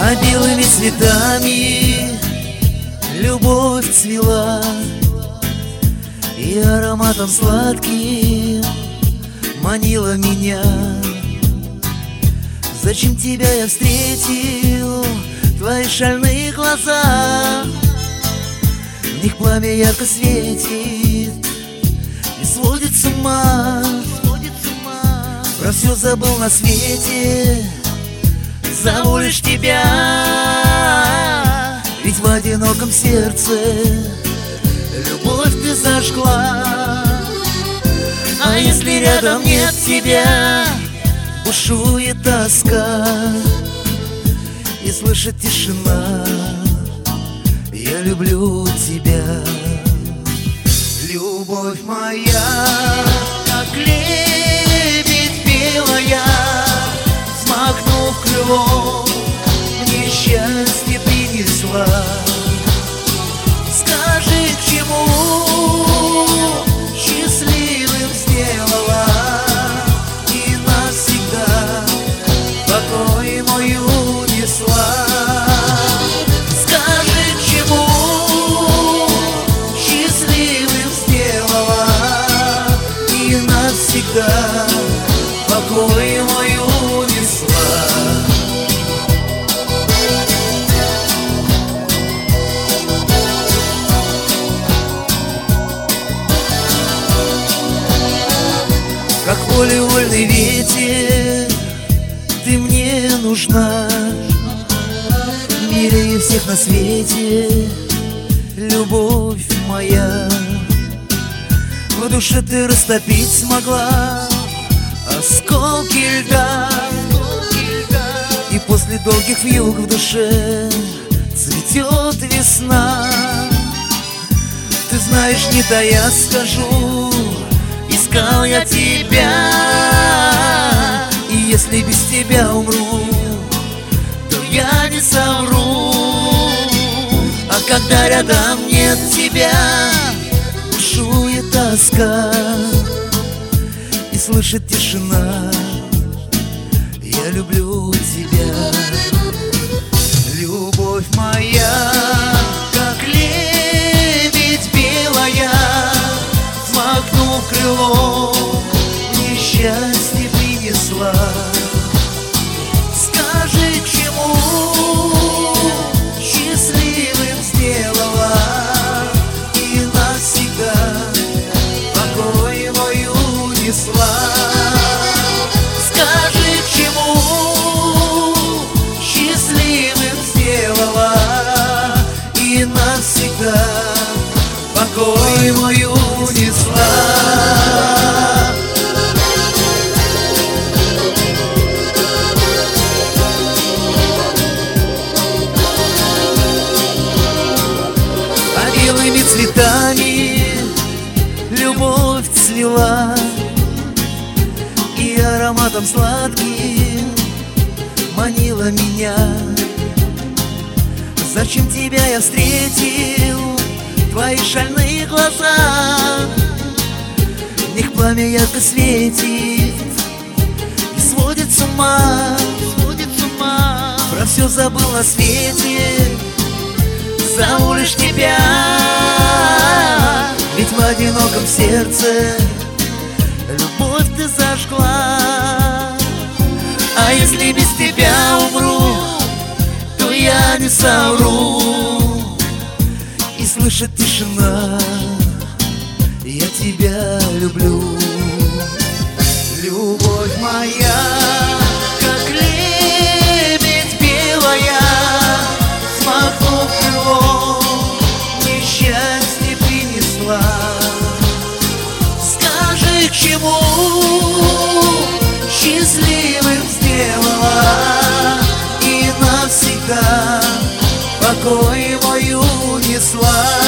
А белыми цветами любовь цвела, и ароматом сладким манила меня. Зачем тебя я встретил, твои шальные глаза? В них пламя ярко светит и сводит с ума. Про все забыл на свете, зову лишь тебя. Ведь в одиноком сердце любовь ты зажгла. А если рядом нет тебя, бушует тоска и слышит тишина. Я люблю тебя, любовь моя, как лебедь белая, взмахнув крылом, мне счастье принесла. Скажи, к чему счастливым сделала и навсегда покой мой унесла. Скажи, к чему счастливым сделала и навсегда покой мой унесла. Как волевольный ветер, ты мне нужна. Милее всех на свете, любовь моя. В душе ты растопить смогла осколки льда, и после долгих вьюг в душе цветет весна. Ты знаешь, не тая скажу, искал я тебя, и если без тебя умру, то я не совру. А когда рядом нет тебя, бушует тоска и слышит тишина. Я люблю тебя, любовь моя, как лебедь белая, взмахнув крылом, мне счастье принесла. Скажи, к чему счастливым сделала и навсегда покой мой унесла. Скажи, к чему счастливым сделала и навсегда покой мой унесла. А белыми цветами любовь цвела, и ароматом сладким манила меня. Зачем тебя я встретил, твои шальные глаза? В них пламя ярко светит и сводит с ума. Про все забыл на свете, зову лишь тебя. Ведь в одиноком сердце любовь ты зажгла. А если без тебя умру, то я не совру. И слышит тишина, я тебя люблю, любовь моя, как лебедь белая, взмахнув крылом, мне счастье принесла. Скажи, к чему счастливым сделала и навсегда покой мой унесла.